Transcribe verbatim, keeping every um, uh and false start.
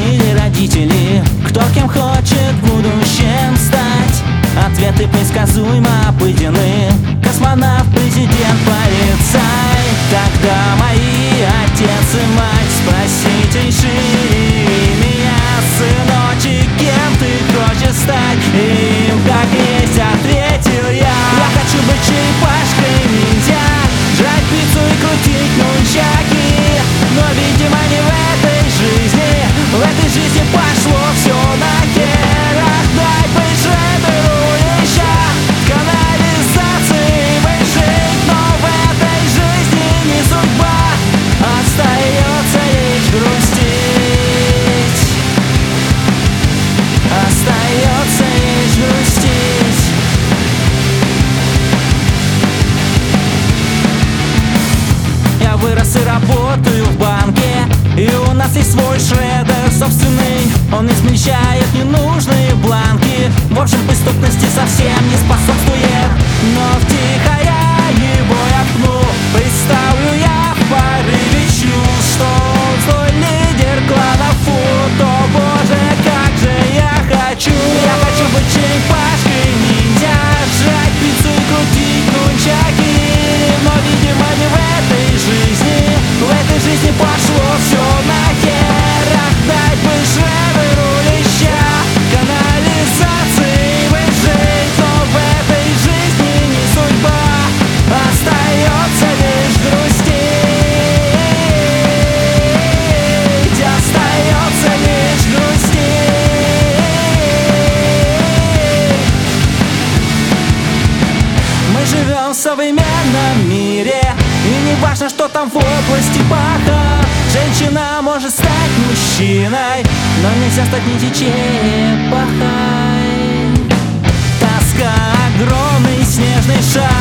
или родители? Кто кем хочет в будущем стать? Ответы предсказуемо обыденны: космонавт, президент, полицай. Тогда мои отец и мать, спросите шире меня: сыночек, кем ты хочешь стать? И им как есть ответил я: я хочу быть черепашкой ниндзя, жрать пиццу и крутить нунчаки. Но, видимо, не в этой жизни. В этой жизни пошло все нахер. Дай быть шредеру еще канализации выжить. Но в этой жизни не судьба, остается лишь грустить. Остается лишь грустить. Я вырос и работаю в банке, и у нас есть свой шредер собственный. Он измельчает ненужные бланки. В общем, преступности совсем не способствует. Но втихаря его я пну. Представлю я в порыве чувств, что он злой лидер клана Фут. О боже, как же я хочу. Я хочу быть черепашкой ниндзя, жрать пиццу и крутить нунчаки. Но, видимо, не в этой жизни. В этой жизни пошло все нахер. Дай бы шредеру леща канализации выжить. Но в этой жизни не судьба, остается лишь грустить. Остается лишь грустить. Мы живем в современном мире, и не важно, что там в области паха. Женщина может стать мужчиной, но нельзя стать ниндзя черепахой. Тоска, огромный снежный шар.